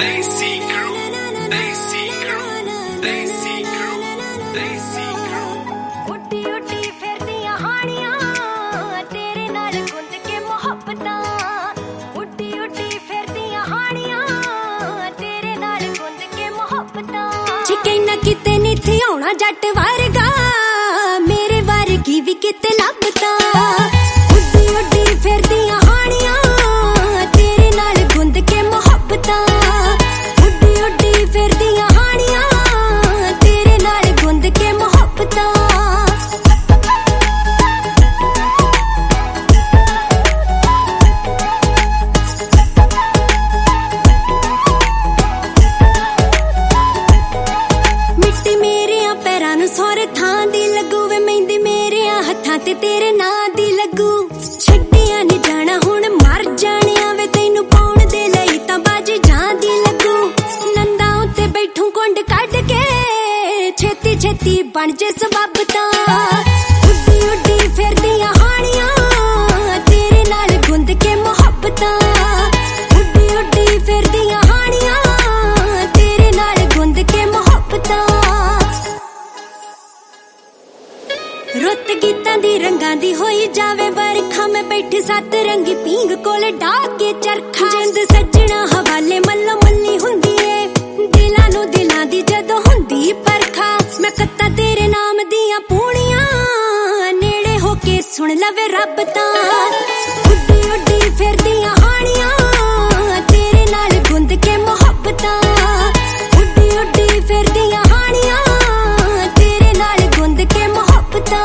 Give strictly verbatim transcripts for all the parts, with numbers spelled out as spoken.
Desi crew, Desi crew, Desi crew, Desi crew. ਉੱਡੀ ਉੱਡੀ ਫਿਰਦੀਆਂ ਹਾਣੀਆਂ ਤੇਰੇ ਨਾਲ ਗੁੰਦ ਕੇ ਮੁਹੱਬਤਾਂ ਉੱਡੀ ਉੱਡੀ ਫਿਰਦੀਆਂ ਹਾਣੀਆਂ ਤੇਰੇ ਨਾਲ ਗੁੰਦ ਕੇ ਮੁਹੱਬਤਾਂ ਚਿਕਨਾ ਕਿਤੇ ਨਹੀਂ ਥੀ ਆਉਣਾ ਜੱਟ ਵਰਗਾ ਮੇਰੇ ਵਰਗੀ ਵੀ ਕਿਤੇ ਲੱਭਤਾ ਉੱਡੀ ਉੱਡੀ ਫਿਰਦੀਆਂ ਹਾਣੀਆਂ ਤੇਰੇ ਨਾਲ ਗੁੰਦ ਕੇ ਮੁਹੱਬਤਾਂ ਉੱਡੀ ਉੱਡੀ ਫਿਰਦੀਆਂ ਹਾਣੀਆਂ ਤੇਰੇ ਨਾਲ ਗੁੰਦ ਕੇ ਮੁਹੱਬਤਾਂ ਸੋਰੇ ਥਾਂ ਦੀ ਲੱਗੂ ਵੇ ਮਹਿੰਦੀ ਮੇਰੇ ਹੱਥਾਂ ਤੇ ਤੇਰੇ ਨਾਂ ਦੀ ਲੱਗੂ ਛੱਡਿਆ ਨੀ ਜਾਣਾ ਹੁਣ ਮਰ ਜਾਣਿਆ ਵੇ ਤੈਨੂੰ ਪਾਉਣ ਦੇ ਲਈ ਤਾਂ ਬਾਜੀ ਜਾਂਦੀ ਲੱਗੂ ਨੰਦਾ ਉੱਤੇ ਬੈਠੂ ਕੁੰਡ ਕੱਢ ਕੇ ਛੇਤੀ ਛੇਤੀ ਬਣ ਜੇ ਸਬੱਬ ਤਾਂ ਉੱਡੀ ਉੱਡੀ ਫਿਰਦੀਆਂ ਹਾਣੀਆਂ ਤੇਰੇ ਨਾਲ ਗੁੰਦ ਕੇ ਮੁਹੱਬਤਾਂ ਉੱਡੀ ਉੱਡੀ ਫਿਰਦੀਆਂ ਹਾਣੀਆਂ ਤੇਰੇ ਨਾਲ ਗੁੰਦ ਕੇ ਮੁਹੱਬਤਾਂ ਰੁੱਤ ਗੀਤਾਂ ਦੀ ਰੰਗਾਂ ਦੀ ਹੋਈ ਜਾਵੇ ਵਰਖਾ ਮੈਂ ਬੈਠੀ ਸੱਤ ਰੰਗੀ ਪੀਂਗ ਕੋਲੇ ਢਾਹ ਕੇ ਚਰਖਾ ਜਿੰਦ ਸੱਜਣਾ ਹਵਾਲੇ ਮੱਲੋ ਮੱਲੀ ਹੁੰਦੀ ਏ ਦਿਲਾਂ ਨੂੰ ਦਿਲਾਂ ਦੀ ਜਦੋਂ ਹੁੰਦੀ ਪਰਖਾ ਮੈਂ ਕੱਤਾ ਤੇਰੇ ਨਾਮ ਦੀਆਂ ਪੂਣੀਆਂ ਨੇੜੇ ਹੋ ਕੇ ਸੁਣ ਲਵੇ ਰੱਬ ਤਾਂ ਉੱਡੀ ਉੱਡੀ ਫਿਰਦੀਆਂ ਹਾਣੀਆਂ ਤੇਰੇ ਨਾਲ ਗੁੰਦ ਕੇ ਮੁਹੱਬਤਾਂ ਉੱਡੀ ਉੱਡੀ ਫਿਰਦੀਆਂ ਹਾਣੀਆਂ ਤੇਰੇ ਨਾਲ ਗੁੰਦ ਕੇ ਮੁਹੱਬਤਾਂ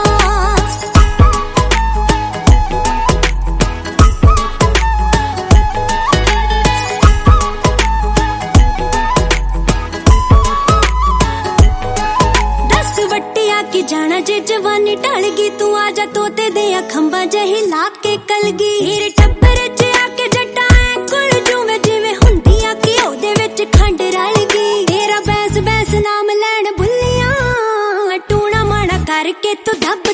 ਕਿ ਜਾਣਾ ਜੇ ਜਵਾਨੀ ਢਲ ਗਈ ਤੂੰ ਆ ਜਾ ਤੋਤੇ ਦੇ ਖੰਭਾਂ ਜਿਹੀ ਲਾ ਕੇ ਕਲਗੀ ਹੀਰ ਟੱਬਰ ਚ ਆ ਕੇ ਜੱਟਾਂ ਐ ਕੁਲ ਜੂਵੇਂ ਜਿਵੇਂ ਹੁੰਦੀ ਆ ਕਿ ਉਹਦੇ ਵਿੱਚ ਖੰਡ ਰਲ ਗਈ ਤੇਰਾ ਬੈਸ ਬੈਸ ਨਾਮ ਲੈਣ ਭੁੱਲੀਆਂ ਟੂਣਾ ਮਾਣਾ ਕਰਕੇ ਤੂੰ ਦੱਬ